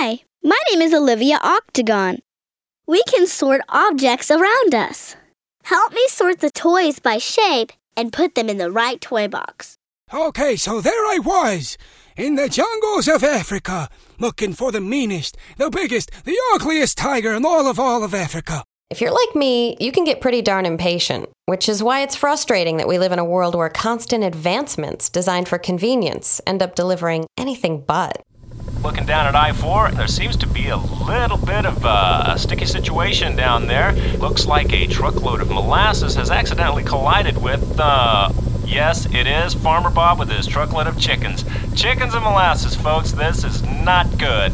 Hi, my name is Olivia Octagon. We can sort objects around us. Help me sort the toys by shape and put them in the right toy box. Okay, so there I was, in the jungles of Africa, looking for the meanest, the biggest, the ugliest tiger in all of Africa. If you're like me, you can get pretty darn impatient, which is why it's frustrating that we live in a world where constant advancements designed for convenience end up delivering anything but. Looking down at I-4, there seems to be a little bit of a sticky situation down there. Looks like a truckload of molasses has accidentally collided with, yes, it is Farmer Bob with his truckload of chickens. Chickens and molasses, folks, this is not good.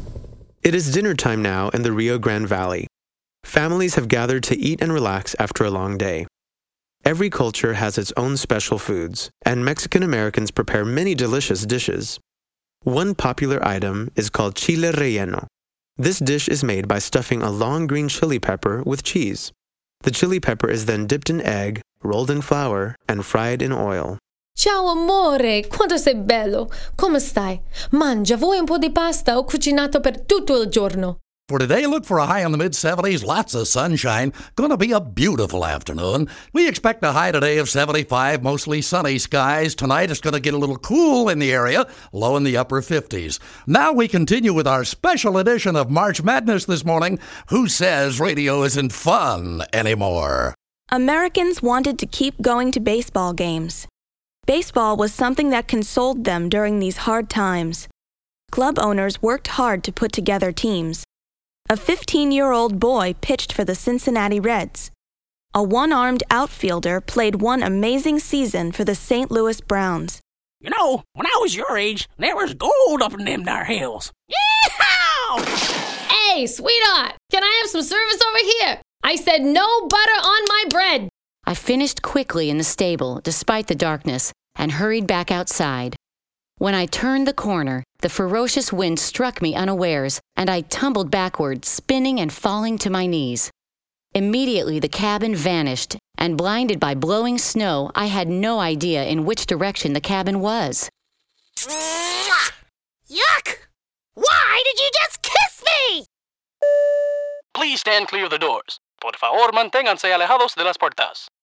It is dinner time now in the Rio Grande Valley. Families have gathered to eat and relax after a long day. Every culture has its own special foods, and Mexican Americans prepare many delicious dishes. One popular item is called chile relleno. This dish is made by stuffing a long green chili pepper with cheese. The chili pepper is then dipped in egg, rolled in flour, and fried in oil. Ciao amore, quanto sei bello! Come stai? Mangia, vuoi un po' di pasta? Ho cucinato per tutto il giorno. For today, look for a high in the mid-70s, lots of sunshine. Gonna be a beautiful afternoon. We expect a high today of 75, mostly sunny skies. Tonight it's gonna get a little cool in the area, low in the upper 50s. Now we continue with our special edition of March Madness this morning. Who says radio isn't fun anymore? Americans wanted to keep going to baseball games. Baseball was something that consoled them during these hard times. Club owners worked hard to put together teams. A 15-year-old boy pitched for the Cincinnati Reds. A one-armed outfielder played one amazing season for the St. Louis Browns. You know, when I was your age, there was gold up in them there hills. Yeehaw! Hey, sweetheart, can I have some service over here? I said no butter on my bread. I finished quickly in the stable, despite the darkness, and hurried back outside. When I turned the corner, the ferocious wind struck me unawares, and I tumbled backward, spinning and falling to my knees. Immediately the cabin vanished, and blinded by blowing snow, I had no idea in which direction the cabin was. Yuck! Why did you just kiss me? Please stand clear of the doors. Por favor, manténganse alejados de las puertas.